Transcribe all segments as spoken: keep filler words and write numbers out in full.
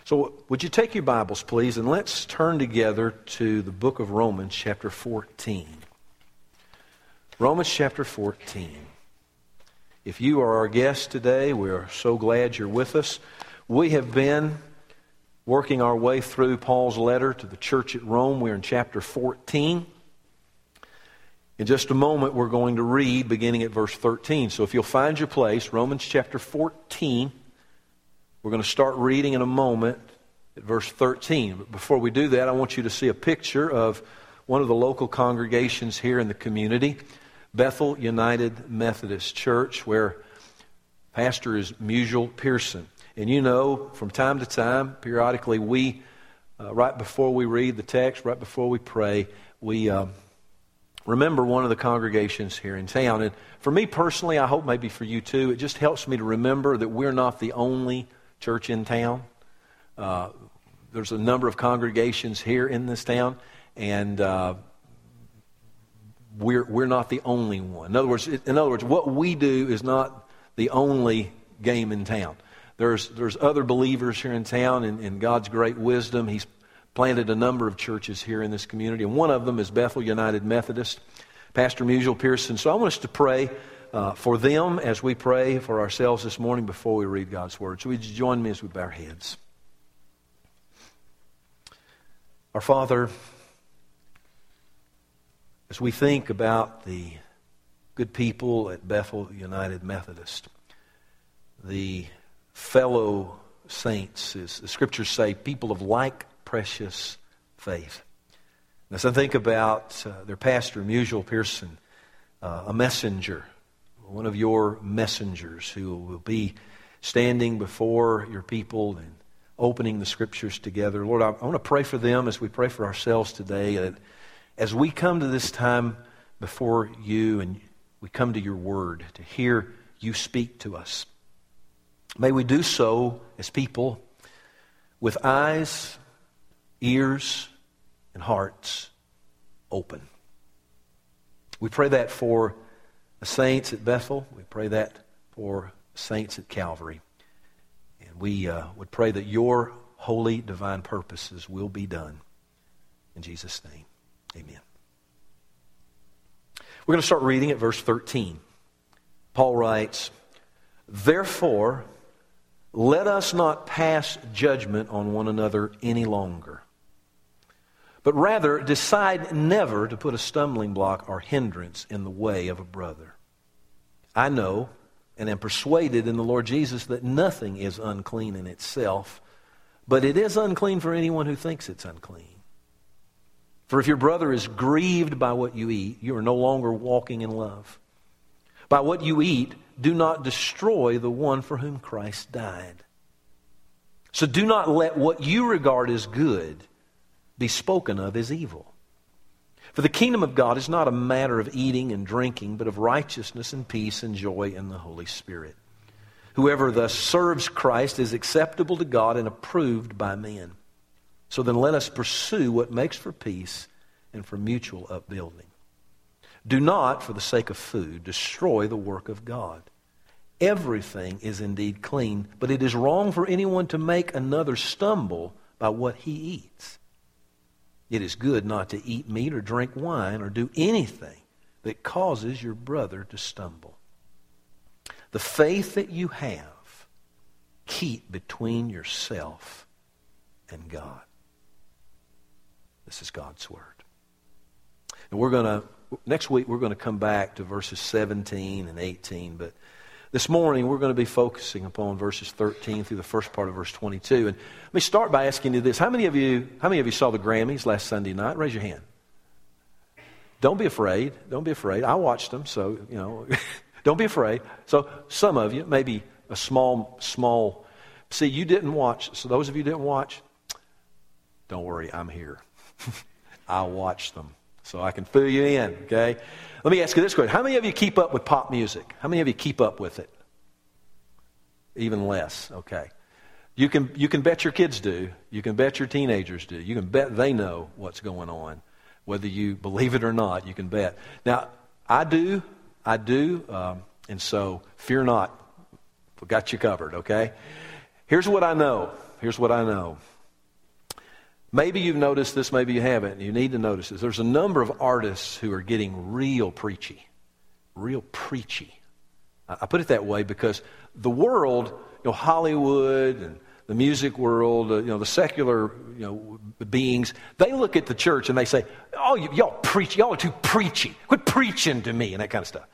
So would you take your Bibles, please, and let's turn together to the book of Romans, chapter fourteen. Romans chapter fourteen. If you are our guest today, we are so glad you're with us. We have been working our way through Paul's letter to the church at Rome. We're in chapter fourteen. In just a moment, we're going to read beginning at verse thirteen. So if you'll find your place, Romans chapter fourteen. We're going to start reading in a moment at verse thirteen. But before we do that, I want you to see a picture of one of the local congregations here in the community, Bethel United Methodist Church, where pastor is Musial Pearson. And you know, from time to time, periodically, we, uh, right before we read the text, right before we pray, we uh, remember one of the congregations here in town. And for me personally, I hope maybe for you too, it just helps me to remember that we're not the only church in town. Uh, there's a number of congregations here in this town, and uh, we're we're not the only one. In other words, in other words, what we do is not the only game in town. There's there's other believers here in town, and in God's great wisdom, He's planted a number of churches here in this community, and one of them is Bethel United Methodist. Pastor Musial Pearson. So I want us to pray Uh, for them as we pray for ourselves this morning before we read God's Word. So would you join me as we bow our heads? Our Father, as we think about the good people at Bethel United Methodist, the fellow saints, as the Scriptures say, people of like precious faith. And as I think about uh, their pastor, Musial Pearson, uh, a messenger, one of your messengers who will be standing before your people and opening the Scriptures together. Lord, I, I want to pray for them as we pray for ourselves today. That as we come to this time before you and we come to your Word to hear you speak to us, may we do so as people with eyes, ears, and hearts open. We pray that for the saints at Bethel. We pray that for saints at Calvary. And we uh, would pray that your holy divine purposes will be done. In Jesus' name, amen. We're going to start reading at verse thirteen. Paul writes, "Therefore, let us not pass judgment on one another any longer, but rather decide never to put a stumbling block or hindrance in the way of a brother. I know and am persuaded in the Lord Jesus that nothing is unclean in itself, but it is unclean for anyone who thinks it's unclean. For if your brother is grieved by what you eat, you are no longer walking in love. By what you eat, do not destroy the one for whom Christ died. So do not let what you regard as good be spoken of as evil. For the kingdom of God is not a matter of eating and drinking, but of righteousness and peace and joy in the Holy Spirit. Whoever thus serves Christ is acceptable to God and approved by men. So then let us pursue what makes for peace and for mutual upbuilding. Do not, for the sake of food, destroy the work of God. Everything is indeed clean, but it is wrong for anyone to make another stumble by what he eats. It is good not to eat meat or drink wine or do anything that causes your brother to stumble. The faith that you have, keep between yourself and God." This is God's Word. And we're going to, next week we're going to come back to verses seventeen and eighteen, but this morning we're going to be focusing upon verses thirteen through the first part of verse twenty-two. And let me start by asking you this. How many of you, how many of you saw the Grammys last Sunday night? Raise your hand. Don't be afraid. Don't be afraid. I watched them, so, you know, don't be afraid. So some of you, maybe a small, small, see, you didn't watch. So those of you who didn't watch, don't worry, I'm here. I watched them, so I can fill you in, okay? Let me ask you this question. How many of you keep up with pop music? How many of you keep up with it? Even less, okay. You can you can bet your kids do. You can bet your teenagers do. You can bet they know what's going on. Whether you believe it or not, you can bet. Now, I do, I do, um, and so fear not. We got you covered, okay? Here's what I know. Here's what I know. Maybe you've noticed this, maybe you haven't. You need to notice this. There's a number of artists who are getting real preachy. Real preachy. I put it that way because the world, you know, Hollywood and the music world, uh, you know, the secular, you know, beings, they look at the church and they say, oh, y- y'all preach, y'all are too preachy. Quit preaching to me and that kind of stuff.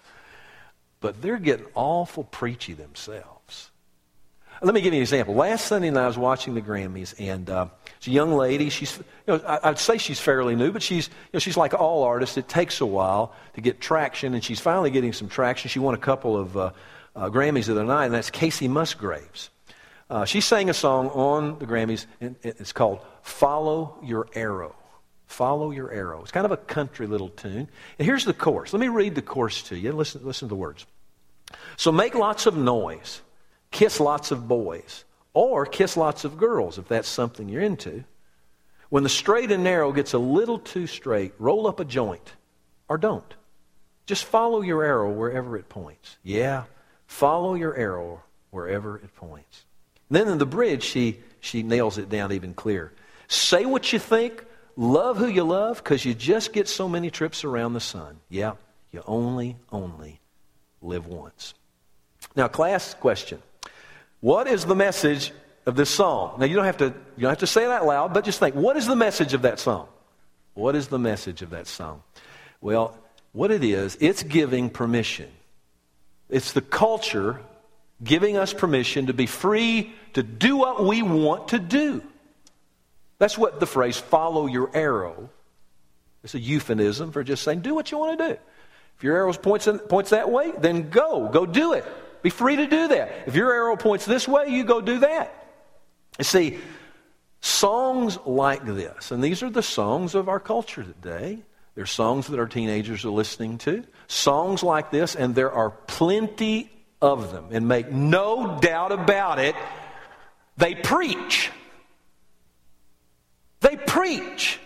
But they're getting awful preachy themselves. Let me give you an example. Last Sunday night I was watching the Grammys, and uh, it's a young lady. She's, you know, I, I'd say she's fairly new, but she's, you know, she's like all artists. It takes a while to get traction, and she's finally getting some traction. She won a couple of uh, uh, Grammys the other night, and that's Casey Musgraves. Uh, she sang a song on the Grammys, and it's called "Follow Your Arrow." Follow Your Arrow. It's kind of a country little tune. And here's the chorus. Let me read the chorus to you. Listen, listen to the words. So make lots of noise. Kiss lots of boys, or kiss lots of girls if that's something you're into. When the straight and narrow gets a little too straight, roll up a joint, or don't. Just follow your arrow wherever it points. Yeah, follow your arrow wherever it points. Then in the bridge, she, she nails it down even clearer. Say what you think, love who you love, because you just get so many trips around the sun. Yeah, you only, only live once. Now, class question. What is the message of this song? Now, you don't have to you don't have to say it out loud, but just think, what is the message of that song? What is the message of that song? Well, what it is, it's giving permission. It's the culture giving us permission to be free to do what we want to do. That's what the phrase, follow your arrow, it's a euphemism for just saying, do what you want to do. If your arrow points, in, points that way, then go. Go do it. Be free to do that. If your arrow points this way, you go do that. You see, songs like this, and these are the songs of our culture today. They're songs that our teenagers are listening to. Songs like this, and there are plenty of them. And make no doubt about it, they preach. They preach.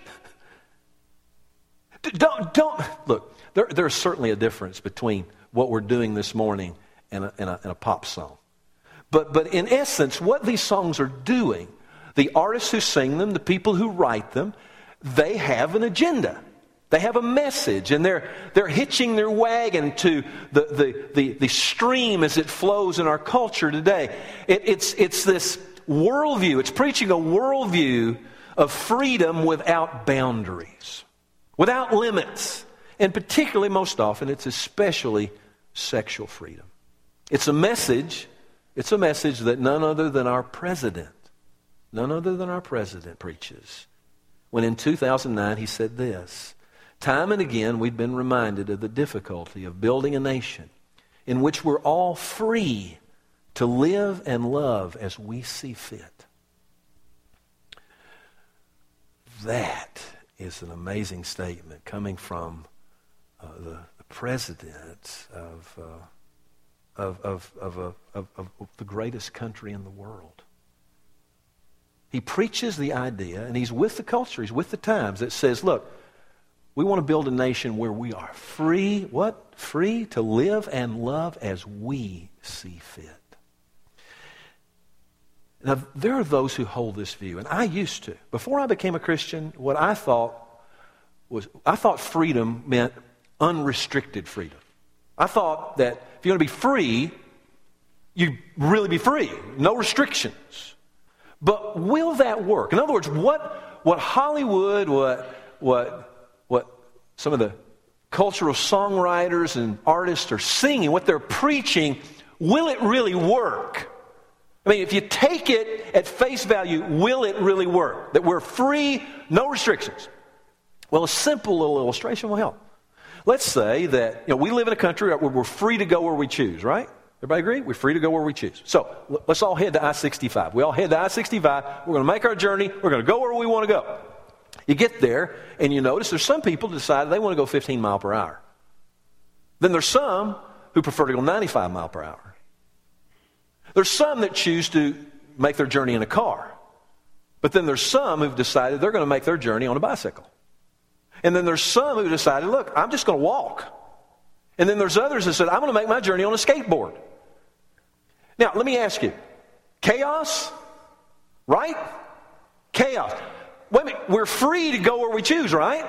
Don't, don't, look, there, there's certainly a difference between what we're doing this morning and a, and a, and a pop song. But, but in essence, what these songs are doing, the artists who sing them, the people who write them, they have an agenda. They have a message, and they're, they're hitching their wagon to the, the, the, the stream as it flows in our culture today. It, it's, it's this worldview. It's preaching a worldview of freedom without boundaries, without limits. And particularly, most often, it's especially sexual freedom. It's a message, it's a message that none other than our president, none other than our president preaches. When in two thousand nine he said this, time and again we've been reminded of the difficulty of building a nation in which we're all free to live and love as we see fit. That is an amazing statement coming from uh, the, the president of... Uh, Of, of, of, a, of, of the greatest country in the world. He preaches the idea, and he's with the culture, he's with the times, that says, look, we want to build a nation where we are free, what? Free to live and love as we see fit. Now, there are those who hold this view, and I used to. Before I became a Christian, what I thought was, I thought freedom meant unrestricted freedom. I thought that if you're going to be free, you'd really be free. No restrictions. But will that work? In other words, what what Hollywood, what what what some of the cultural songwriters and artists are singing, what they're preaching, will it really work? I mean, if you take it at face value, will it really work? That we're free, no restrictions. Well, a simple little illustration will help. Let's say that, you know, we live in a country where we're free to go where we choose, right? Everybody agree? We're free to go where we choose. So let's all head to I sixty-five. We all head to I sixty-five. We're going to make our journey. We're going to go where we want to go. You get there, and you notice there's some people that decide they want to go fifteen mile per hour. Then there's some who prefer to go ninety-five mile per hour. There's some that choose to make their journey in a car. But then there's some who've decided they're going to make their journey on a bicycle. And then there's some who decided, look, I'm just going to walk. And then there's others that said, I'm going to make my journey on a skateboard. Now, let me ask you, chaos Right? Chaos. Wait a minute, we're free to go where we choose, right?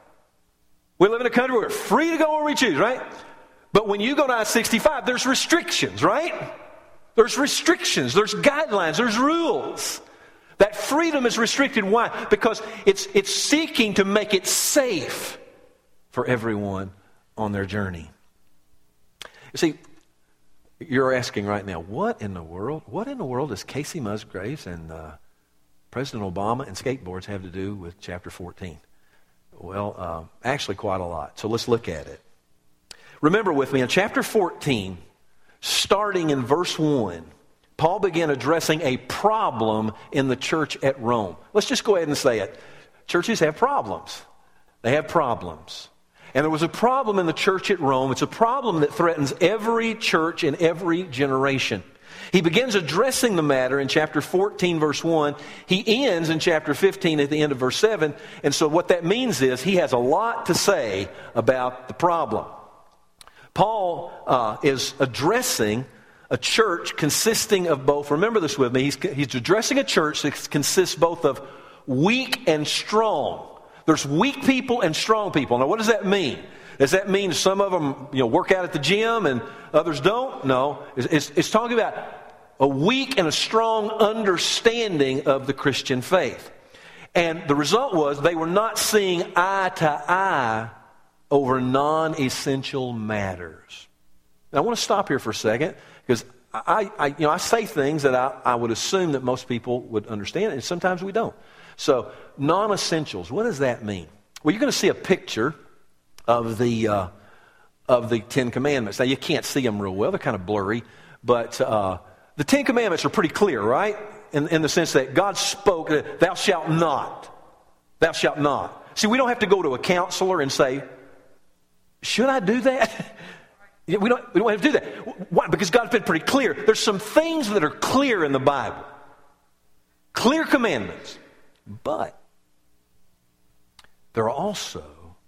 We live in a country where we're free to go where we choose, right? But when you go to I sixty-five, there's restrictions, right? There's restrictions, there's guidelines, there's rules. That freedom is restricted. Why? Because it's it's seeking to make it safe for everyone on their journey. You see, you're asking right now, what in the world, what in the world does Casey Musgraves and uh, President Obama and skateboards have to do with chapter fourteen? Well, uh, actually quite a lot. So let's look at it. Remember with me, in chapter fourteen, starting in verse one, Paul began addressing a problem in the church at Rome. Let's just go ahead and say it. Churches have problems. They have problems. And there was a problem in the church at Rome. It's a problem that threatens every church in every generation. He begins addressing the matter in chapter fourteen, verse one. He ends in chapter fifteen at the end of verse seven. And so what that means is he has a lot to say about the problem. Paul uh, is addressing a church consisting of both, remember this with me, he's, he's addressing a church that consists both of weak and strong. There's weak people and strong people. Now, what does that mean? Does that mean some of them, you know, work out at the gym and others don't? No. It's, it's, it's talking about a weak and a strong understanding of the Christian faith. And the result was they were not seeing eye to eye over non-essential matters. Now, I want to stop here for a second because I, I, you know, I say things that I, I would assume that most people would understand, and sometimes we don't. So, non-essentials, what does that mean? Well, you're going to see a picture of the uh, of the Ten Commandments. Now, you can't see them real well; they're kind of blurry. But uh, the Ten Commandments are pretty clear, right? In, in the sense that God spoke, uh, "Thou shalt not, thou shalt not." See, we don't have to go to a counselor and say, "Should I do that?" We don't, we don't have to do that. Why? Because God's been pretty clear. There's some things that are clear in the Bible. Clear commandments. But there are also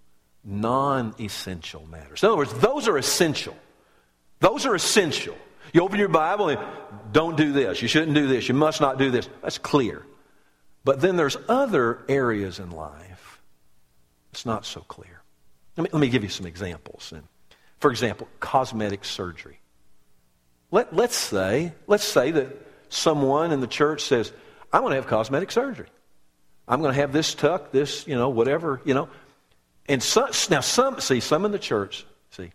non-essential matters. In other words, those are essential. Those are essential. You open your Bible and don't do this. You shouldn't do this. You must not do this. That's clear. But then there's other areas in life it's not so clear. Let me, let me give you some examples. And for example, cosmetic surgery. Let, let's say, let's say that someone in the church says, "I'm going to have cosmetic surgery. I'm going to have this tuck, this, you know, whatever, you know." And some, now some, see, some in the church, see,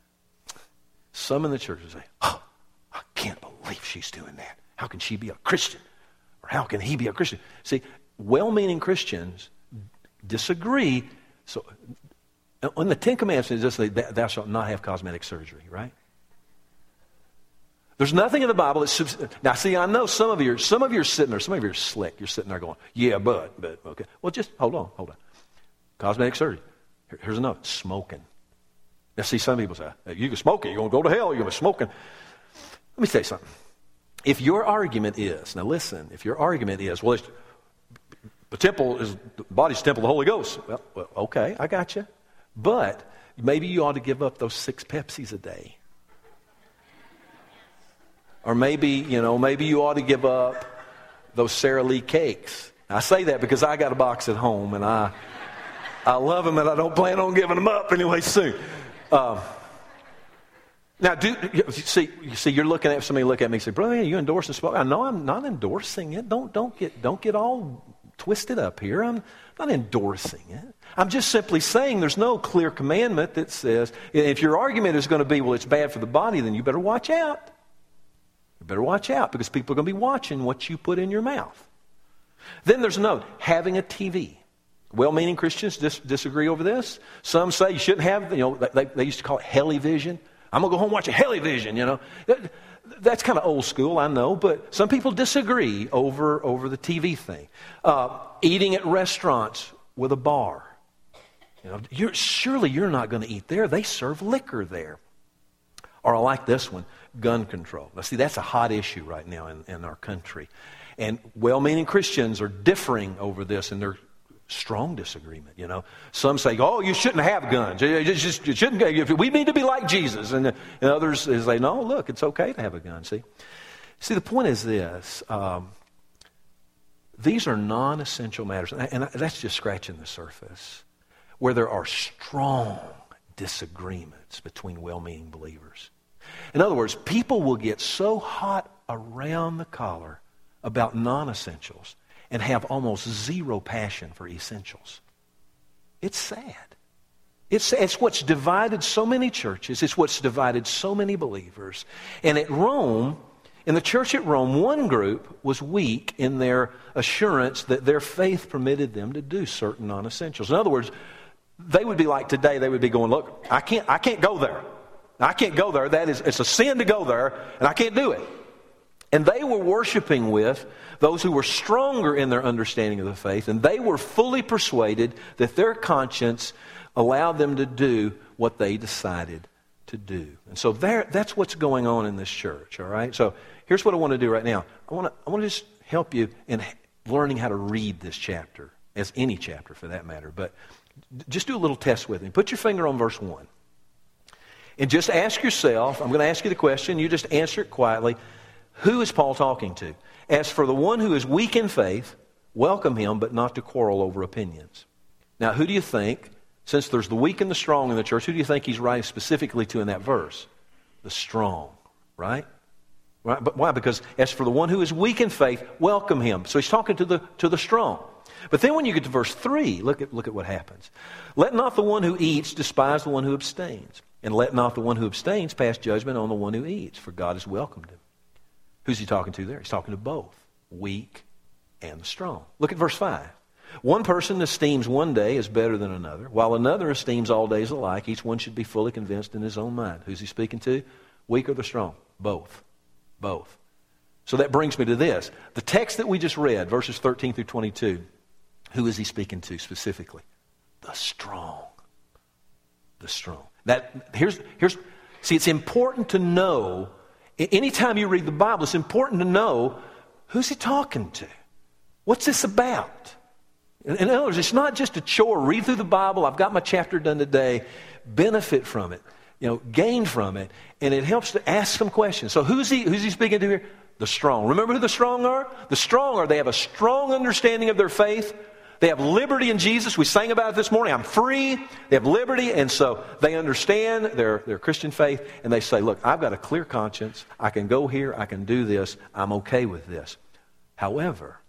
some in the church say, "Oh, I can't believe she's doing that. How can she be a Christian? Or how can he be a Christian?" See, well-meaning Christians disagree. So, on the Ten Commandments, it just say, "Thou shalt not have cosmetic surgery," right? There's nothing in the Bible that... Now, see, I know some of you, are, some of you are sitting there, some of you are slick. You're sitting there going, "Yeah, but, but, okay." Well, just hold on, hold on. Cosmetic surgery. Here, here's another. Smoking. Now, see, some people say, "Hey, you can smoke it. You're going to go to hell. You're going to be smoking." Let me tell you something. If your argument is, now listen, if your argument is, well, it's, the temple is, the body's the temple of the Holy Ghost. Well, well, okay, I got you. But maybe you ought to give up those six Pepsis a day. Or maybe, you know, maybe you ought to give up those Sara Lee cakes. I say that because I got a box at home and I I love them and I don't plan on giving them up anyway soon. Um, now, do you see, you see, you're looking at somebody look at me and say, "Brother, are you endorsing smoking?" I know I'm not endorsing it. Don't don't get don't get all twisted up here. I'm not endorsing it. I'm just simply saying there's no clear commandment that says, if your argument is going to be, well, it's bad for the body, then you better watch out. You better watch out because people are going to be watching what you put in your mouth. Then there's another, having a T V. Well-meaning Christians dis- disagree over this. Some say you shouldn't have, you know, they, they used to call it helivision. I'm going to go home and watch a helivision, you know. That, that's kind of old school, I know, but some people disagree over, over the T V thing. Uh, eating at restaurants with a bar. You know, you're, surely you're not going to eat there. They serve liquor there. Or I like this one, gun control. Now, see, that's a hot issue right now in, in our country. And well-meaning Christians are differing over this, and they're strong disagreement, you know. Some say, "Oh, you shouldn't have guns. You just you shouldn't. We need to be like Jesus." And, and others say, "No, look, it's okay to have a gun." See, see, the point is this: um, these are non-essential matters. And that's just scratching the surface, where there are strong disagreements between well-meaning believers. In other words, people will get so hot around the collar about non-essentials and have almost zero passion for essentials. It's sad. It's, it's what's divided so many churches. It's what's divided so many believers. And at Rome, in the church at Rome, one group was weak in their assurance that their faith permitted them to do certain non-essentials. In other words, they would be like today, they would be going, look, I can't, I can't go there. I can't go there. That is, it's a sin to go there, and I can't do it. And they were worshiping with those who were stronger in their understanding of the faith, and they were fully persuaded that their conscience allowed them to do what they decided to do. And so there, that's what's going on in this church, all right? So here's what I want to do right now. I want to, I want to just help you in learning how to read this chapter, as any chapter for that matter. But just do a little test with me. Put your finger on verse one. And just ask yourself, I'm going to ask you the question, you just answer it quietly. Who is Paul talking to? As for the one who is weak in faith, welcome him, but not to quarrel over opinions. Now, who do you think, since there's the weak and the strong in the church, who do you think he's writing specifically to in that verse? The strong, right? Right? But why? Because as for the one who is weak in faith, welcome him. So he's talking to the to the strong. But then when you get to verse three, look at look at what happens. Let not the one who eats despise the one who abstains, and let not the one who abstains pass judgment on the one who eats, for God has welcomed him. Who's he talking to there? He's talking to both, weak and the strong. Look at verse five. One person esteems one day as better than another, while another esteems all days alike. Each one should be fully convinced in his own mind. Who's he speaking to? Weak or the strong? Both. Both. So that brings me to this. The text that we just read, verses thirteen through twenty-two, who is he speaking to specifically? The strong. The strong. That here's here's see, it's important to know, anytime you read the Bible, it's important to know who's he talking to. What's this about? In other words, it's not just a chore. Read through the Bible. I've got my chapter done today. Benefit from it. You know, gain from it. And it helps to ask some questions. So who's he, who's he speaking to here? The strong. Remember who the strong are? The strong are, they have a strong understanding of their faith. They have liberty in Jesus. We sang about it this morning. I'm free. They have liberty. And so they understand their, their Christian faith. And they say, look, I've got a clear conscience. I can go here. I can do this. I'm okay with this. However,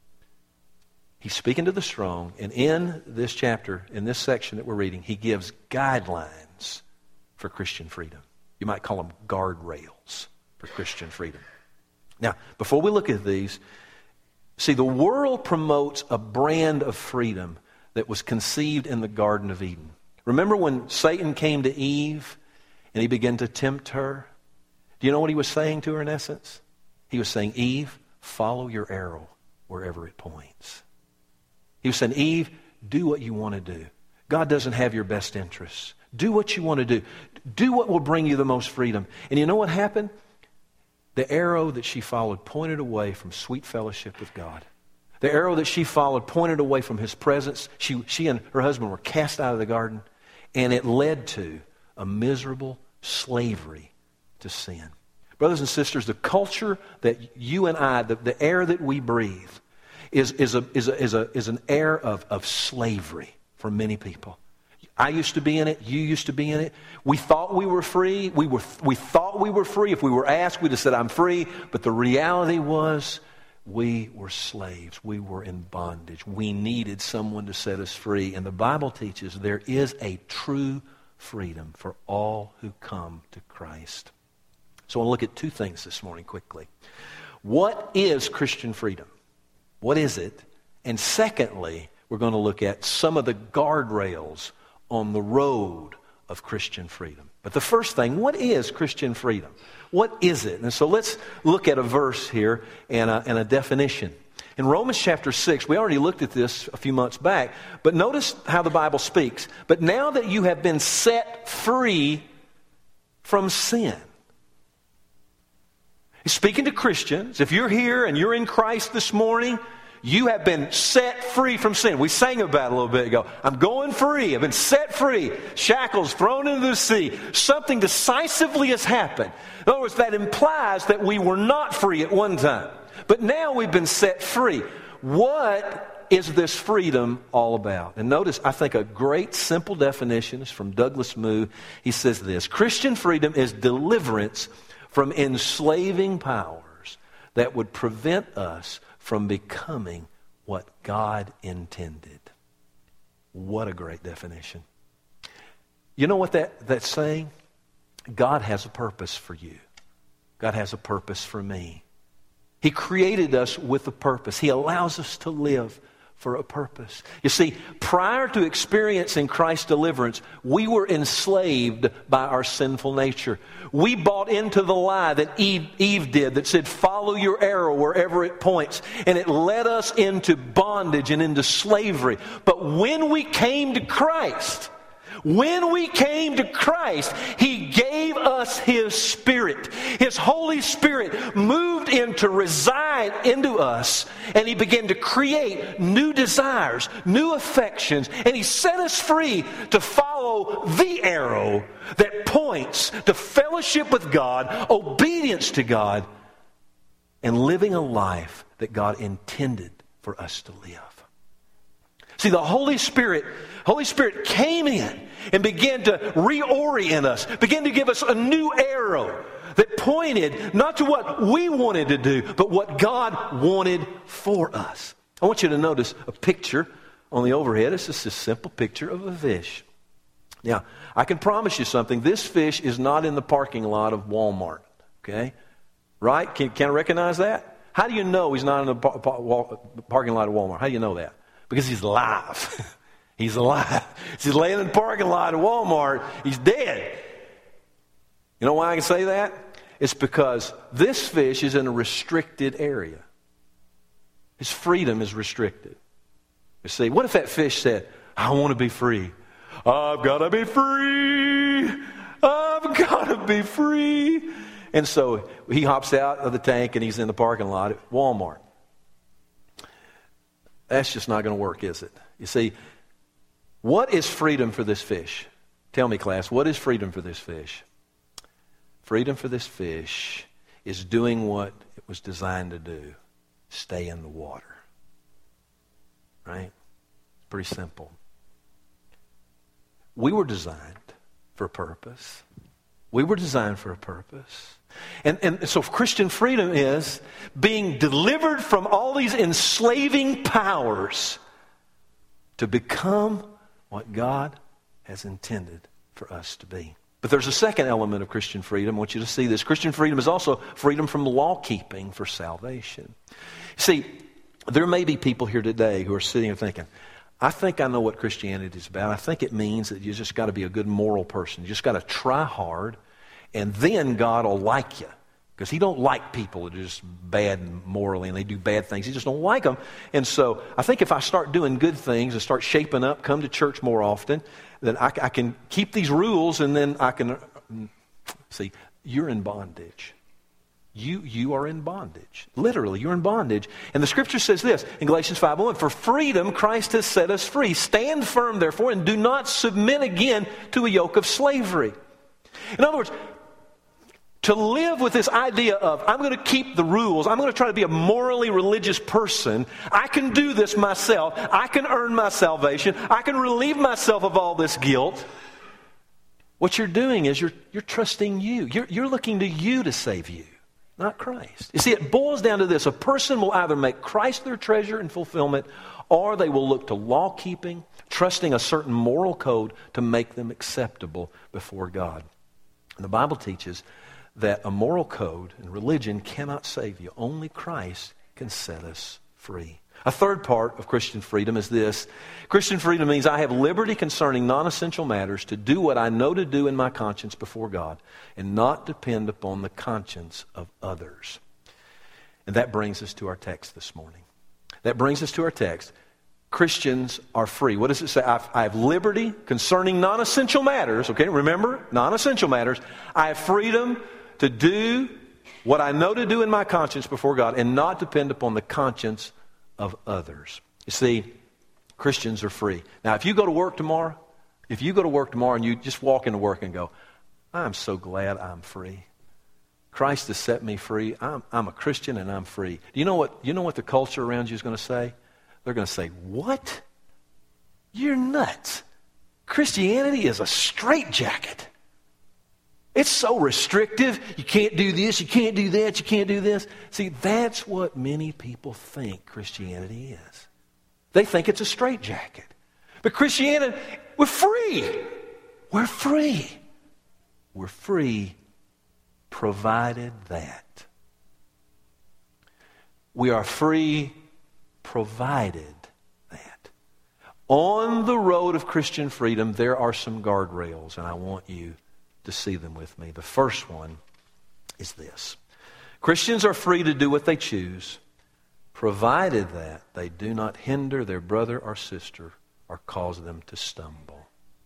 he's speaking to the strong, and in this chapter, in this section that we're reading, he gives guidelines for Christian freedom. You might call them guardrails for Christian freedom. Now, before we look at these, see, the world promotes a brand of freedom that was conceived in the Garden of Eden. Remember when Satan came to Eve and he began to tempt her? Do you know what he was saying to her in essence? He was saying, Eve, follow your arrow wherever it points. He was saying, Eve, do what you want to do. God doesn't have your best interests. Do what you want to do. Do what will bring you the most freedom. And you know what happened? The arrow that she followed pointed away from sweet fellowship with God. The arrow that she followed pointed away from his presence. She, she and her husband were cast out of the garden, and it led to a miserable slavery to sin. Brothers and sisters, the culture that you and I, the, the air that we breathe, is, is, a, is, a, is, a, is an air of, of slavery for many people. I used to be in it. You used to be in it. We thought we were free. We were. We thought we were free. If we were asked, we'd have said, I'm free. But the reality was we were slaves. We were in bondage. We needed someone to set us free. And the Bible teaches there is a true freedom for all who come to Christ. So I want to look at two things this morning quickly. What is Christian freedom? What is it? And secondly, we're going to look at some of the guardrails on the road of Christian freedom. But the first thing, what is Christian freedom? What is it? And so let's look at a verse here and a, and a definition. In Romans chapter six, we already looked at this a few months back, but notice how the Bible speaks. But now that you have been set free from sin. He's speaking to Christians. If you're here and you're in Christ this morning, you have been set free from sin. We sang about it a little bit ago. I'm going free. I've been set free. Shackles thrown into the sea. Something decisively has happened. In other words, that implies that we were not free at one time. But now we've been set free. What is this freedom all about? And notice, I think a great simple definition is from Douglas Moo. He says this: Christian freedom is deliverance from enslaving powers that would prevent us from becoming what God intended. What a great definition. You know what that, that's saying? God has a purpose for you. God has a purpose for me. He created us with a purpose. He allows us to live for a purpose. You see, prior to experiencing Christ's deliverance, we were enslaved by our sinful nature. We bought into the lie that Eve, Eve did that said, follow your arrow wherever it points. And it led us into bondage and into slavery. But when we came to Christ, when we came to Christ, He gave us His Spirit. His Holy Spirit moved in to reside into us, and He began to create new desires, new affections, and He set us free to follow the arrow that points to fellowship with God, obedience to God, and living a life that God intended for us to live. See, the Holy Spirit, Holy Spirit came in and began to reorient us, began to give us a new arrow that pointed not to what we wanted to do, but what God wanted for us. I want you to notice a picture on the overhead. It's just a simple picture of a fish. Now, I can promise you something. This fish is not in the parking lot of Walmart, okay? Right? Can, can I recognize that? How do you know he's not in the par- par- parking lot of Walmart? How do you know that? Because he's alive. He's alive. He's laying in the parking lot of Walmart. He's dead. You know why I can say that? It's because this fish is in a restricted area. His freedom is restricted. You see, what if that fish said, I want to be free. I've got to be free. I've got to be free. And so he hops out of the tank and he's in the parking lot at Walmart. That's just not going to work, is it? You see, what is freedom for this fish? Tell me, class, what is freedom for this fish? Freedom for this fish is doing what it was designed to do. Stay in the water. Right? Pretty simple. We were designed for a purpose. We were designed for a purpose. And, and so Christian freedom is being delivered from all these enslaving powers to become what God has intended for us to be. But there's a second element of Christian freedom. I want you to see this. Christian freedom is also freedom from law-keeping for salvation. See, there may be people here today who are sitting and thinking, I think I know what Christianity is about. I think it means that you just got to be a good moral person. You just got to try hard, and then God will like you. Because He don't like people that are just bad morally and they do bad things. He just don't like them. And so I think if I start doing good things and start shaping up, come to church more often, then I, I can keep these rules, and then I can... See, you're in bondage. You, you are in bondage. Literally, you're in bondage. And the Scripture says this in Galatians five one, for freedom Christ has set us free. Stand firm, therefore, and do not submit again to a yoke of slavery. In other words, to live with this idea of, I'm going to keep the rules, I'm going to try to be a morally religious person, I can do this myself, I can earn my salvation, I can relieve myself of all this guilt. What you're doing is you're, you're trusting you. You're, you're looking to you to save you, not Christ. You see, it boils down to this. A person will either make Christ their treasure and fulfillment, or they will look to law-keeping, trusting a certain moral code to make them acceptable before God. And the Bible teaches that a moral code and religion cannot save you. Only Christ can set us free. A third part of Christian freedom is this. Christian freedom means I have liberty concerning non-essential matters to do what I know to do in my conscience before God and not depend upon the conscience of others. And that brings us to our text this morning. That brings us to our text. Christians are free. What does it say? I've, I have liberty concerning non-essential matters. Okay, remember? Non-essential matters. I have freedom to do what I know to do in my conscience before God and not depend upon the conscience of others. You see, Christians are free. Now, if you go to work tomorrow, if you go to work tomorrow and you just walk into work and go, I'm so glad I'm free. Christ has set me free. I'm, I'm a Christian and I'm free. Do you know what, you know what the culture around you is going to say? They're going to say, what? You're nuts. Christianity is a straitjacket. It's so restrictive. You can't do this, you can't do that, you can't do this. See, that's what many people think Christianity is. They think it's a straitjacket. But Christianity, we're free. We're free. We're free provided that. We are free provided that. On the road of Christian freedom, there are some guardrails, and I want you to see them with me. The first one is this. Christians are free to do what they choose, provided that they do not hinder their brother or sister or cause them to stumble.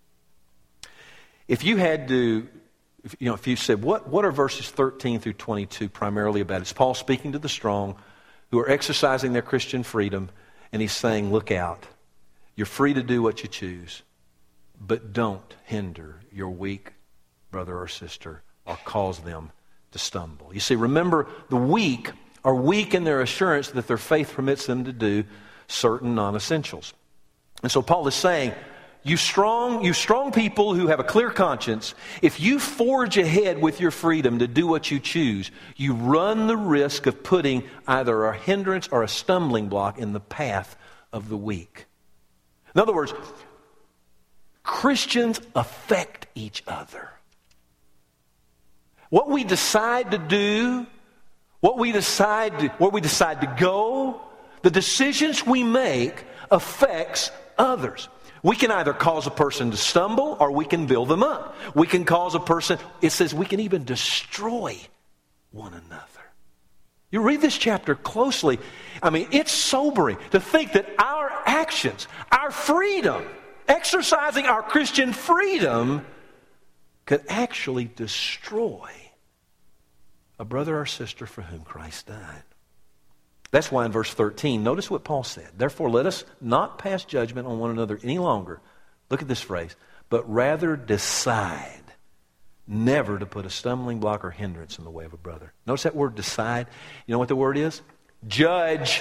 If you had to, if, you know, if you said, what, what are verses thirteen through twenty-two primarily about? It's Paul speaking to the strong who are exercising their Christian freedom, and he's saying, look out. You're free to do what you choose, but don't hinder your weak brother or sister or cause them to stumble. You see, remember, the weak are weak in their assurance that their faith permits them to do certain non-essentials. And so Paul is saying, you strong, you strong people who have a clear conscience, if you forge ahead with your freedom to do what you choose, you run the risk of putting either a hindrance or a stumbling block in the path of the weak. In other words, Christians affect each other. What we decide to do, what we decide to, where we decide to go, the decisions we make affects others. We can either cause a person to stumble or we can build them up. We can cause a person, it says we can even destroy one another. You read this chapter closely. I mean, it's sobering to think that our actions, our freedom, exercising our Christian freedom could actually destroy a brother or sister for whom Christ died. That's why in verse thirteen, notice what Paul said. Therefore, let us not pass judgment on one another any longer. Look at this phrase. But rather decide never to put a stumbling block or hindrance in the way of a brother. Notice that word decide. You know what the word is? Judge.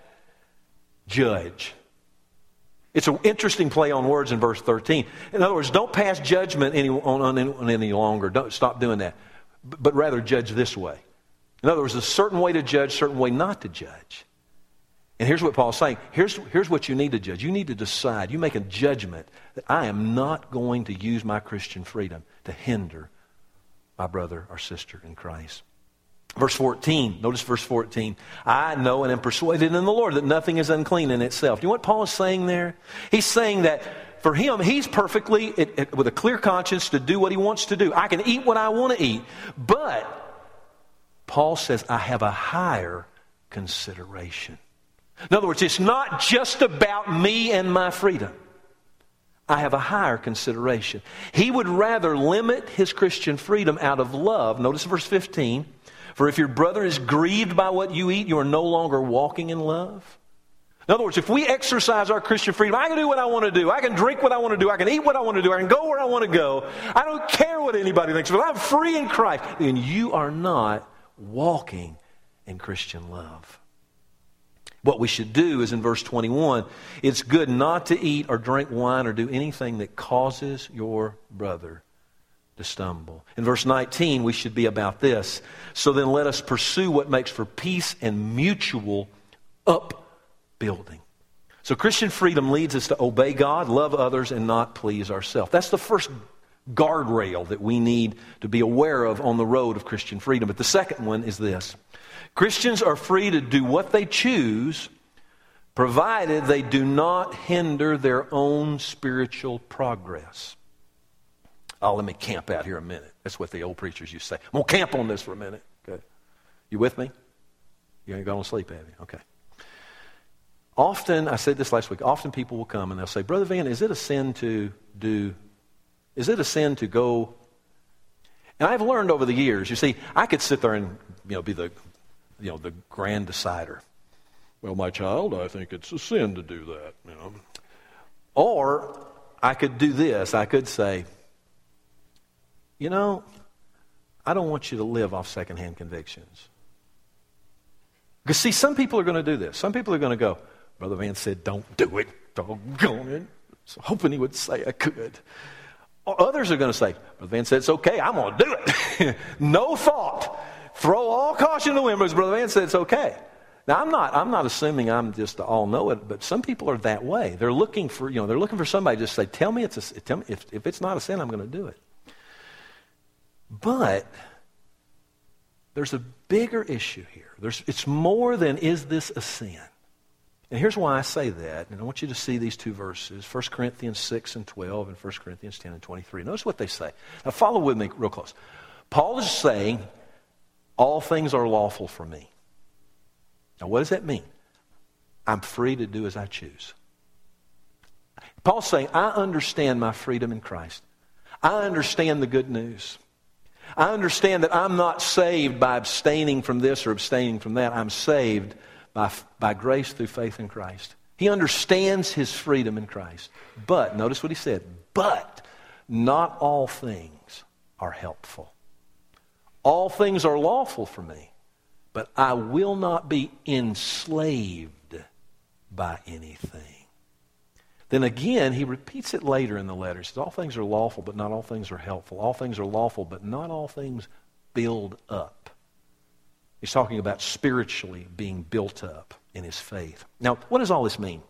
Judge. It's an interesting play on words in verse thirteen. In other words, don't pass judgment any, on, on, on any longer. Don't stop doing that. But rather judge this way. In other words, a certain way to judge, a certain way not to judge. And here's what Paul's saying. Here's, here's what you need to judge. You need to decide. You make a judgment that I am not going to use my Christian freedom to hinder my brother or sister in Christ. Verse fourteen, notice verse fourteen. I know and am persuaded in the Lord that nothing is unclean in itself. Do you know what Paul is saying there? He's saying that for him, he's perfectly, it, it, with a clear conscience to do what he wants to do. I can eat what I want to eat. But Paul says, I have a higher consideration. In other words, it's not just about me and my freedom. I have a higher consideration. He would rather limit his Christian freedom out of love. Notice verse fifteen. For if your brother is grieved by what you eat, you are no longer walking in love. In other words, if we exercise our Christian freedom, I can do what I want to do. I can drink what I want to do. I can eat what I want to do. I can go where I want to go. I don't care what anybody thinks, but I'm free in Christ. And you are not walking in Christian love. What we should do is in verse twenty-one, it's good not to eat or drink wine or do anything that causes your brother to stumble. In verse nineteen, we should be about this. So then let us pursue what makes for peace and mutual upbuilding. So Christian freedom leads us to obey God, love others, and not please ourselves. That's the first guardrail that we need to be aware of on the road of Christian freedom. But the second one is this. Christians are free to do what they choose, provided they do not hinder their own spiritual progress. Oh, let me camp out here a minute. That's what the old preachers used to say. I'm going to camp on this for a minute. Okay. You with me? You ain't going to sleep, have you? Okay. Often, I said this last week, often people will come and they'll say, Brother Van, is it a sin to do, is it a sin to go? And I've learned over the years, you see, I could sit there and, you know, be the, you know, the grand decider. Well, my child, I think it's a sin to do that, you know. Or I could do this. I could say, you know, I don't want you to live off secondhand convictions. Because see, some people are going to do this. Some people are going to go, Brother Van said, don't do it. Doggone it. So hoping he would say I could. Or others are going to say, Brother Van said, it's okay, I'm going to do it. No thought. Throw all caution to the wind, because Brother Van said it's okay. Now, I'm not, I'm not assuming I'm just the all-know-it, but some people are that way. They're looking for, you know, they're looking for somebody to just say, tell me it's a, tell me if, if it's not a sin, I'm going to do it. But there's a bigger issue here. There's, it's more than, is this a sin? And here's why I say that. And I want you to see these two verses, First Corinthians six and twelve and First Corinthians ten and twenty-three. Notice what they say. Now follow with me real close. Paul is saying, all things are lawful for me. Now what does that mean? I'm free to do as I choose. Paul's saying, I understand my freedom in Christ. I understand the good news. I understand that I'm not saved by abstaining from this or abstaining from that. I'm saved by, by grace through faith in Christ. He understands his freedom in Christ. But, notice what he said, but not all things are helpful. All things are lawful for me, but I will not be enslaved by anything. Then again, he repeats it later in the letter. He says, all things are lawful, but not all things are helpful. All things are lawful, but not all things build up. He's talking about spiritually being built up in his faith. Now, what does all this mean?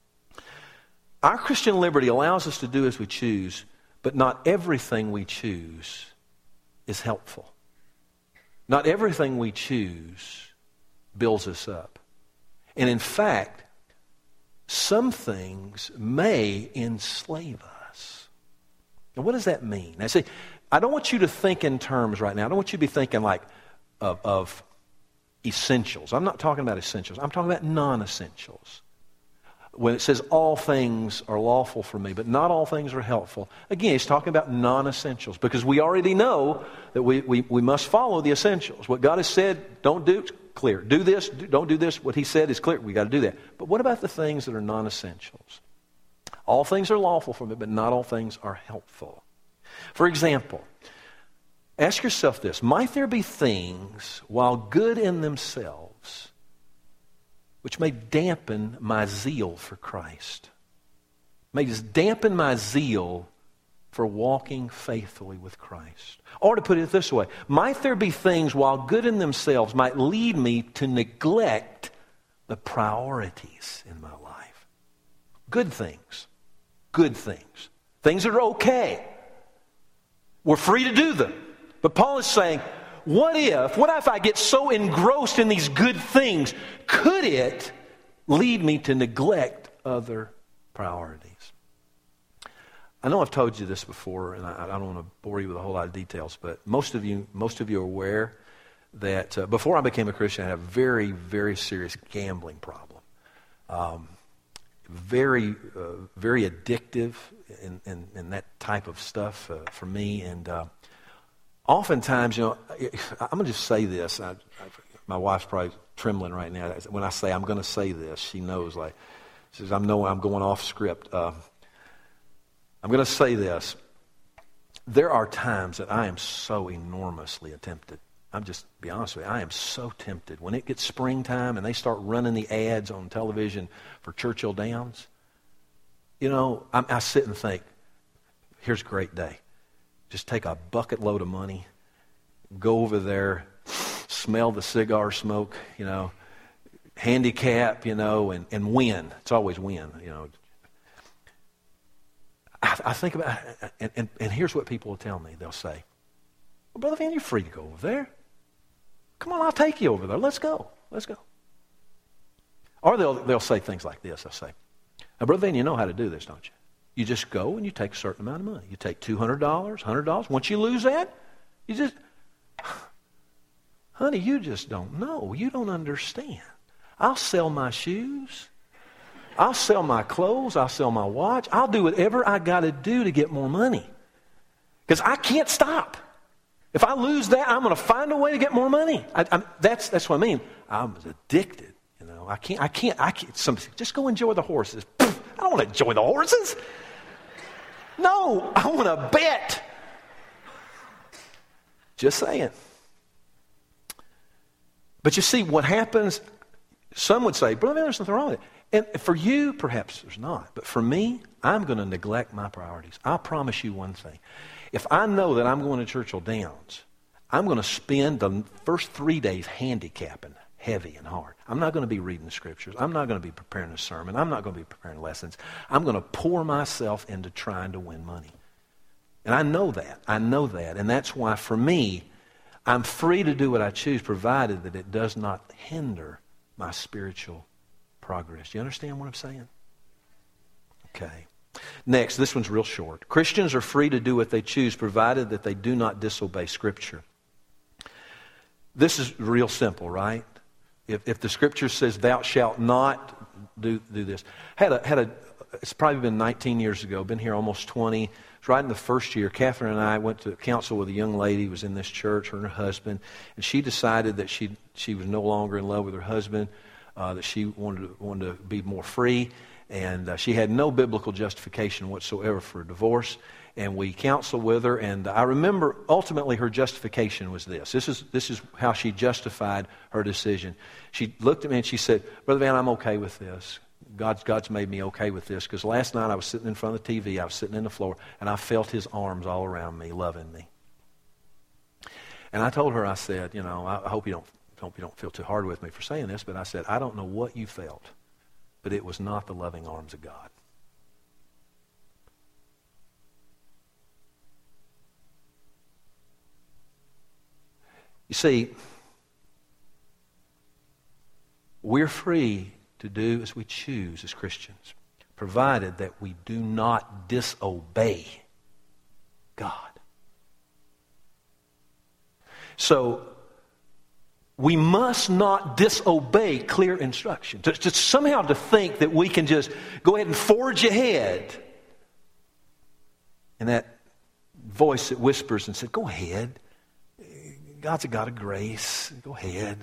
Our Christian liberty allows us to do as we choose, but not everything we choose is helpful. Not everything we choose builds us up. And in fact, some things may enslave us. Now, what does that mean? Now, see, I don't want you to think in terms right now. I don't want you to be thinking like of, of essentials. I'm not talking about essentials. I'm talking about non-essentials. When it says all things are lawful for me, but not all things are helpful. Again, he's talking about non-essentials because we already know that we, we, we must follow the essentials. What God has said, don't do, clear. Do this, do, don't do this. What he said is clear. We got to do that. But what about the things that are non-essentials? All things are lawful for me, but not all things are helpful. For example, ask yourself this. Might there be things, while good in themselves, which may dampen my zeal for Christ? May just dampen my zeal for walking faithfully with Christ. Or to put it this way, might there be things, while good in themselves, might lead me to neglect the priorities in my life? Good things. Good things. Things that are okay. We're free to do them. But Paul is saying, what if, what if I get so engrossed in these good things, could it lead me to neglect other priorities? I know I've told you this before, and I, I don't want to bore you with a whole lot of details, but most of you, most of you are aware that uh, before I became a Christian, I had a very, very serious gambling problem. Um, very, uh, very addictive in, in, in that type of stuff uh, for me, and uh, oftentimes, you know, I'm going to just say this. I, I, my wife's probably trembling right now. When I say I'm going to say this, she knows, like, she says, I know I'm going off script. Uh, I'm going to say this. There are times that I am so enormously tempted. I'm just, be honest with you, I am so tempted. When it gets springtime and they start running the ads on television for Churchill Downs, you know, I, I sit and think, here's a great day. Just take a bucket load of money, go over there, smell the cigar smoke, you know, handicap, you know, and, and win. It's always win, you know. I, I think about, and, and, and here's what people will tell me. They'll say, well, Brother Van, you're free to go over there. Come on, I'll take you over there. Let's go. Let's go. Or they'll, they'll say things like this. They'll say, now, Brother Van, you know how to do this, don't you? You just go and you take a certain amount of money. You take two hundred dollars, one hundred dollars. Once you lose that, you just, honey, you just don't know. You don't understand. I'll sell my shoes. I'll sell my clothes. I'll sell my watch. I'll do whatever I got to do to get more money. Because I can't stop. If I lose that, I'm going to find a way to get more money. I, I'm, that's that's what I mean. I'm addicted. You know, I can't. I can't. I can't. Some, just go enjoy the horses. I don't want to enjoy the horses. No, I want to bet. Just saying. But you see, what happens, some would say, Brother Van, there's nothing wrong with it. And for you, perhaps there's not. But for me, I'm going to neglect my priorities. I'll promise you one thing. If I know that I'm going to Churchill Downs, I'm going to spend the first three days handicapping heavy and hard. I'm not going to be reading the scriptures. I'm not going to be preparing a sermon. I'm not going to be preparing lessons. I'm going to pour myself into trying to win money. And I know that. I know that. And that's why for me, I'm free to do what I choose, provided that it does not hinder my spiritual progress. Do you understand what I'm saying? Okay. Next, this one's real short. Christians are free to do what they choose, provided that they do not disobey Scripture. This is real simple, right? If, if the Scripture says, thou shalt not do, do this. Had a, had a, it's probably been nineteen years ago, been here almost twenty. It's right in the first year. Catherine and I went to counsel with a young lady who was in this church, her and her husband, and she decided that she she was no longer in love with her husband, uh, that she wanted to, wanted to be more free, and uh, she had no biblical justification whatsoever for a divorce. And we counseled with her, and I remember ultimately her justification was this. This is this is how she justified her decision. She looked at me and she said, Brother Van, I'm okay with this. God's, God's made me okay with this, because last night I was sitting in front of the T V, I was sitting in the floor, and I felt His arms all around me, loving me. And I told her, I said, you know, I hope you don't, hope you don't feel too hard with me for saying this, but I said, I don't know what you felt, but it was not the loving arms of God. You see, we're free to do as we choose as Christians, provided that we do not disobey God. So, we must not disobey clear instruction. To, to somehow to think that we can just go ahead and forge ahead. And that voice that whispers and said, go ahead. God's a God of grace. Go ahead.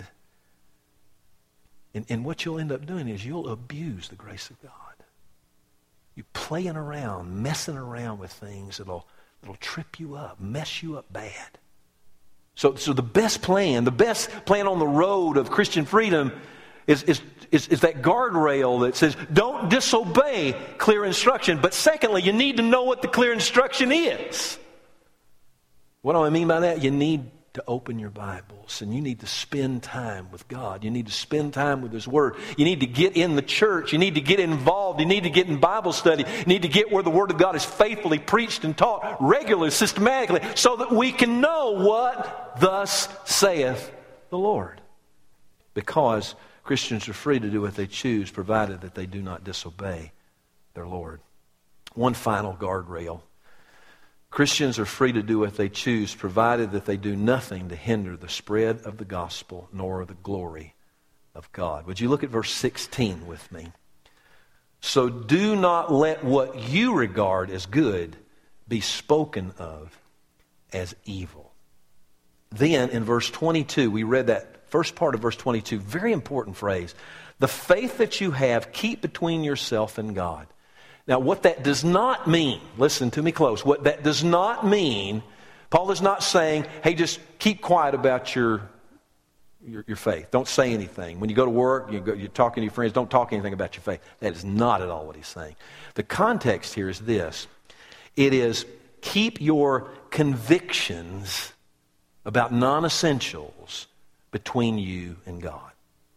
And, and what you'll end up doing is you'll abuse the grace of God. You're playing around, messing around with things that'll, that'll trip you up, mess you up bad. So, so the best plan, the best plan on the road of Christian freedom is, is, is, is that guardrail that says, don't disobey clear instruction. But secondly, you need to know what the clear instruction is. What do I mean by that? You need to open your Bibles, and you need to spend time with God. You need to spend time with His Word. You need to get in the church. You need to get involved. You need to get in Bible study. You need to get where the Word of God is faithfully preached and taught regularly, systematically, so that we can know what thus saith the Lord. Because Christians are free to do what they choose, provided that they do not disobey their Lord. One final guardrail. Christians are free to do what they choose, provided that they do nothing to hinder the spread of the gospel nor the glory of God. Would you look at verse sixteen with me? So do not let what you regard as good be spoken of as evil. Then in verse twenty-two, we read that first part of verse twenty-two, very important phrase. The faith that you have, keep between yourself and God. Now, what that does not mean, listen to me close, what that does not mean, Paul is not saying, hey, just keep quiet about your, your, your faith. Don't say anything. When you go to work, you go, you're talking to your friends, don't talk anything about your faith. That is not at all what he's saying. The context here is this. It is keep your convictions about non-essentials between you and God.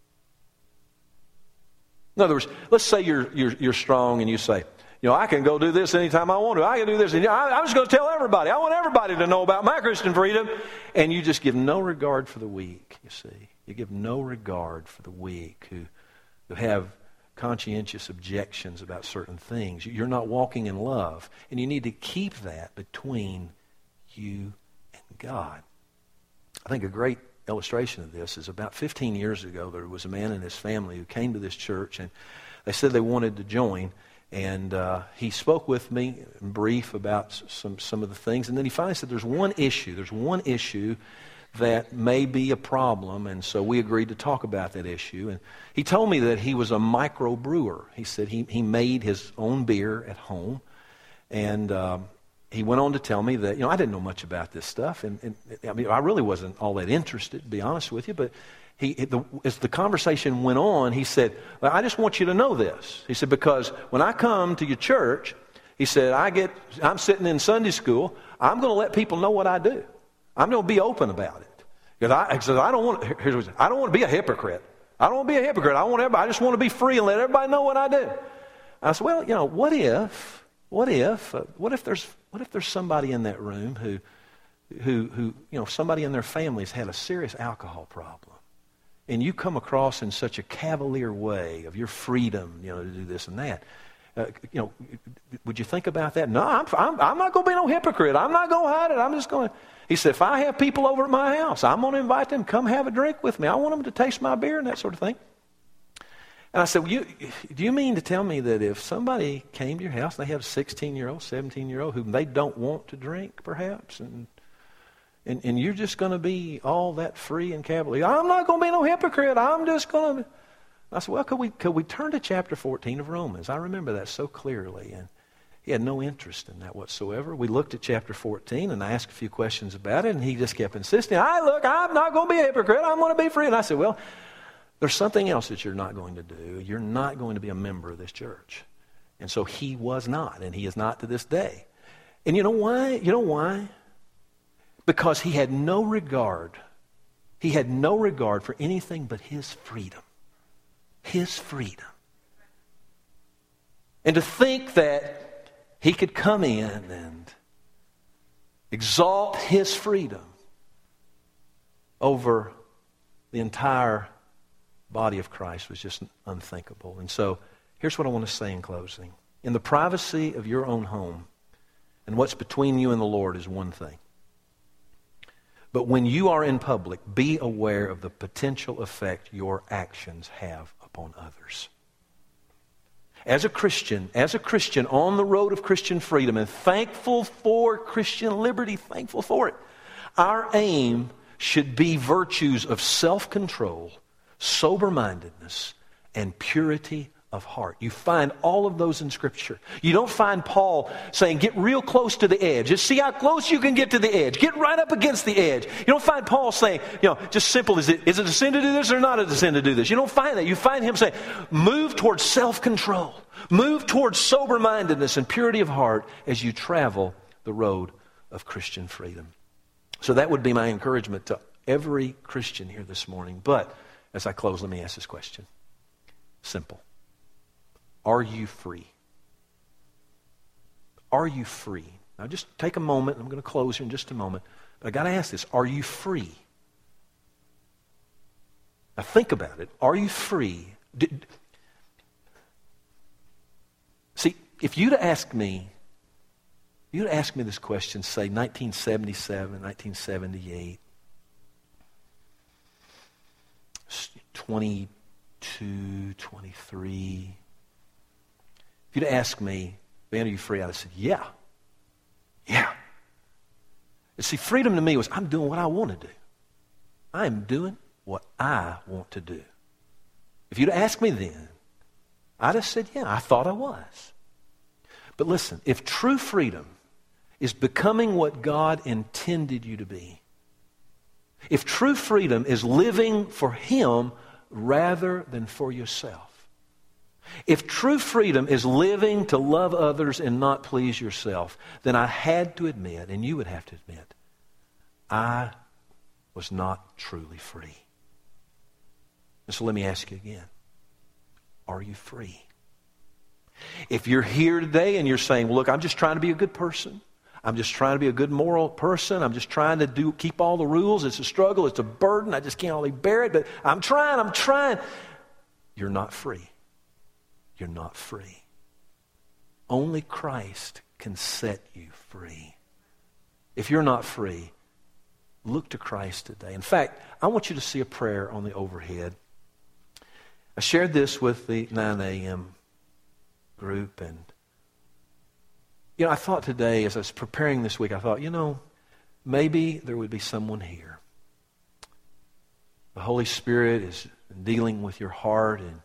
In other words, let's say you're, you're, you're strong and you say, you know, I can go do this anytime I want to. I can do this. And I, I'm just going to tell everybody. I want everybody to know about my Christian freedom. And you just give no regard for the weak, you see. You give no regard for the weak who, who have conscientious objections about certain things. You're not walking in love. And you need to keep that between you and God. I think a great illustration of this is about fifteen years ago, there was a man and his family who came to this church, and they said they wanted to join. And uh, he spoke with me in brief about some, some of the things. And then he finally said, there's one issue. There's one issue that may be a problem. And so we agreed to talk about that issue. And he told me that he was a microbrewer. He said he, he made his own beer at home. And um, he went on to tell me that, you know, I didn't know much about this stuff. And, and I mean, I really wasn't all that interested, to be honest with you. But he, the, as the conversation went on, he said, well, I just want you to know this. He said, because when I come to your church, he said, I get, I'm sitting in Sunday school. I'm going to let people know what I do. I'm going to be open about it. Because I, he says, I don't want, here's what he said, I don't want to be a hypocrite. I don't want to be a hypocrite. I want everybody, I just want to be free and let everybody know what I do. I said, well, you know, what if, what if, uh, what if there's, what if there's somebody in that room who, who, who, you know, somebody in their family has had a serious alcohol problem, and you come across in such a cavalier way of your freedom, you know, to do this and that. Uh, you know, would you think about that? No, I'm, I'm, I'm not going to be no hypocrite. I'm not going to hide it. I'm just going to. He said, if I have people over at my house, I'm going to invite them, come have a drink with me. I want them to taste my beer and that sort of thing. And I said, well, you, do you mean to tell me that if somebody came to your house and they have a sixteen-year-old, seventeen-year-old whom they don't want to drink, perhaps, and and, and you're just going to be all that free and cavalier? I'm not going to be no hypocrite. I'm just going to. I said, well, could we could we turn to chapter fourteen of Romans? I remember that so clearly, and he had no interest in that whatsoever. We looked at chapter fourteen, and I asked a few questions about it, and he just kept insisting, I look, I'm not going to be a hypocrite. I'm going to be free. And I said, well, there's something else that you're not going to do. You're not going to be a member of this church. And so he was not, and he is not to this day. And you know why? You know why? Because he had no regard. He had no regard for anything but his freedom. His freedom. And to think that he could come in and exalt his freedom over the entire body of Christ was just unthinkable. And so here's what I want to say in closing. In the privacy of your own home, and what's between you and the Lord is one thing. But when you are in public, be aware of the potential effect your actions have upon others. As a Christian, as a Christian on the road of Christian freedom, and thankful for Christian liberty, thankful for it, our aim should be virtues of self-control, sober-mindedness, and purity of heart. You find all of those in Scripture. You don't find Paul saying, get real close to the edge. Just see how close you can get to the edge. Get right up against the edge. You don't find Paul saying, you know, just simple, is it, is it a sin to do this or not a sin to do this? You don't find that. You find him saying, move towards self-control. Move towards sober-mindedness and purity of heart as you travel the road of Christian freedom. So that would be my encouragement to every Christian here this morning. But as I close, let me ask this question. Simple. Are you free? Are you free? Now just take a moment. I'm going to close here in just a moment. But I got to ask this. Are you free? Now think about it. Are you free? Did, see, if you'd ask me, if you'd ask me this question, say nineteen seventy-seven, nineteen seventy-eight, twenty-two, twenty-three. If you'd ask me, Ben, are you free? I'd have said, yeah. Yeah. And see, freedom to me was, I'm doing what I want to do. I'm doing what I want to do. If you'd asked me then, I'd have said, yeah, I thought I was. But listen, if true freedom is becoming what God intended you to be, if true freedom is living for Him rather than for yourself, if true freedom is living to love others and not please yourself, then I had to admit, and you would have to admit, I was not truly free. And so let me ask you again, are you free? If you're here today and you're saying, well, look, I'm just trying to be a good person. I'm just trying to be a good moral person. I'm just trying to do keep all the rules. It's a struggle. It's a burden. I just can't only bear it, but I'm trying. I'm trying. You're not free. You're not free. Only Christ can set you free. If you're not free, look to Christ today. In fact, I want you to see a prayer on the overhead. I shared this with the nine a.m. group, and you know, I thought today, as I was preparing this week, I thought, you know, maybe there would be someone here. The Holy Spirit is dealing with your heart, and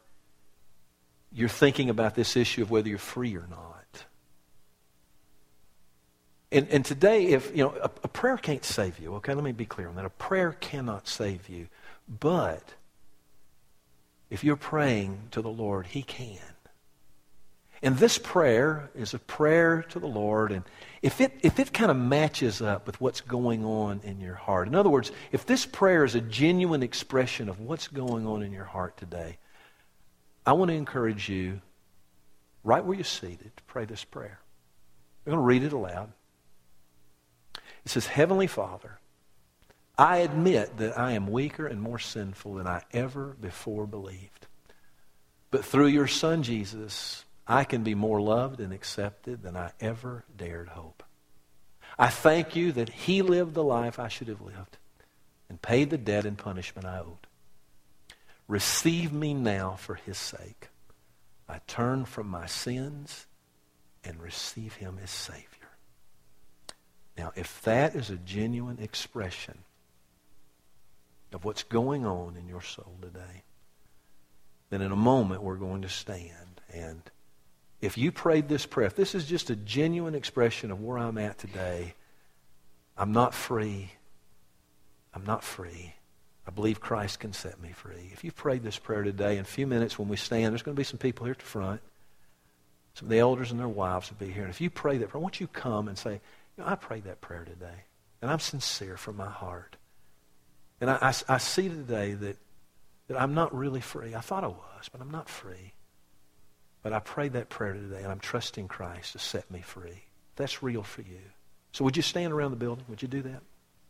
you're thinking about this issue of whether you're free or not. And, and today, if, you know, a, a prayer can't save you, okay? Let me be clear on that. A prayer cannot save you. But if you're praying to the Lord, He can. And this prayer is a prayer to the Lord, and if it if it kind of matches up with what's going on in your heart, in other words, if this prayer is a genuine expression of what's going on in your heart today, I want to encourage you, right where you're seated, to pray this prayer. I'm going to read it aloud. It says, Heavenly Father, I admit that I am weaker and more sinful than I ever before believed. But through your Son, Jesus, I can be more loved and accepted than I ever dared hope. I thank you that He lived the life I should have lived and paid the debt and punishment I owed. Receive me now for His sake. I turn from my sins and receive Him as Savior. Now, if that is a genuine expression of what's going on in your soul today, then in a moment we're going to stand. And if you prayed this prayer, if this is just a genuine expression of where I'm at today, I'm not free. I'm not free. I believe Christ can set me free. If you prayed this prayer today, in a few minutes when we stand, there's going to be some people here at the front. Some of the elders and their wives will be here. And if you pray that prayer, I want you to come and say, you know, I prayed that prayer today. And I'm sincere from my heart. And I, I, I see today that, that I'm not really free. I thought I was, but I'm not free. But I prayed that prayer today, and I'm trusting Christ to set me free. That's real for you. So would you stand around the building? Would you do that?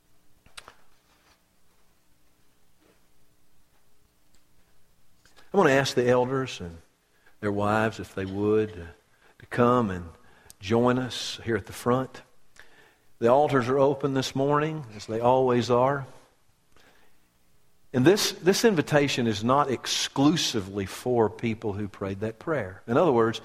I'm going to ask the elders and their wives, if they would, uh, to come and join us here at the front. The altars are open this morning, as they always are. And this, this invitation is not exclusively for people who prayed that prayer. In other words,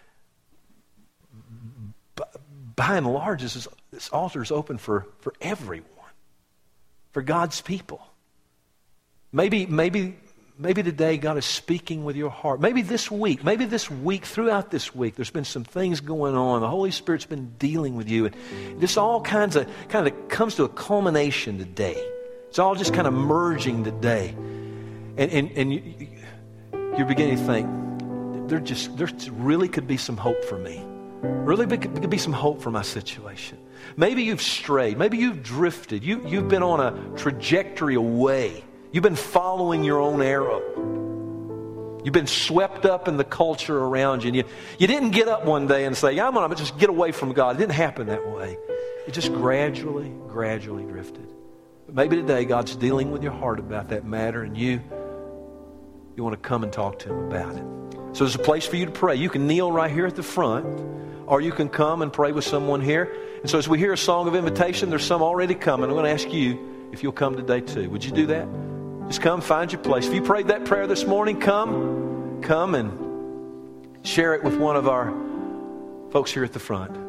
b- by and large, this, is, this altar is open for, for everyone, for God's people. Maybe, maybe, maybe today God is speaking with your heart. Maybe this week, maybe this week, throughout this week, there's been some things going on. The Holy Spirit's been dealing with you. And this all kinds of, kind of comes to a culmination today. It's all just kind of merging today. And, and, and you, you're beginning to think, there just there really could be some hope for me. Really could be some hope for my situation. Maybe you've strayed. Maybe you've drifted. You, you've been on a trajectory away. You've been following your own arrow. You've been swept up in the culture around you. And you, you didn't get up one day and say, I'm going to just get away from God. It didn't happen that way. It just gradually, gradually drifted. But maybe today God's dealing with your heart about that matter, and you you want to come and talk to Him about it. So there's a place for you to pray. You can kneel right here at the front, or you can come and pray with someone here. And so as we hear a song of invitation, there's some already coming. I'm going to ask you if you'll come today too. Would you do that? Just come, find your place. If you prayed that prayer this morning, come, come and share it with one of our folks here at the front.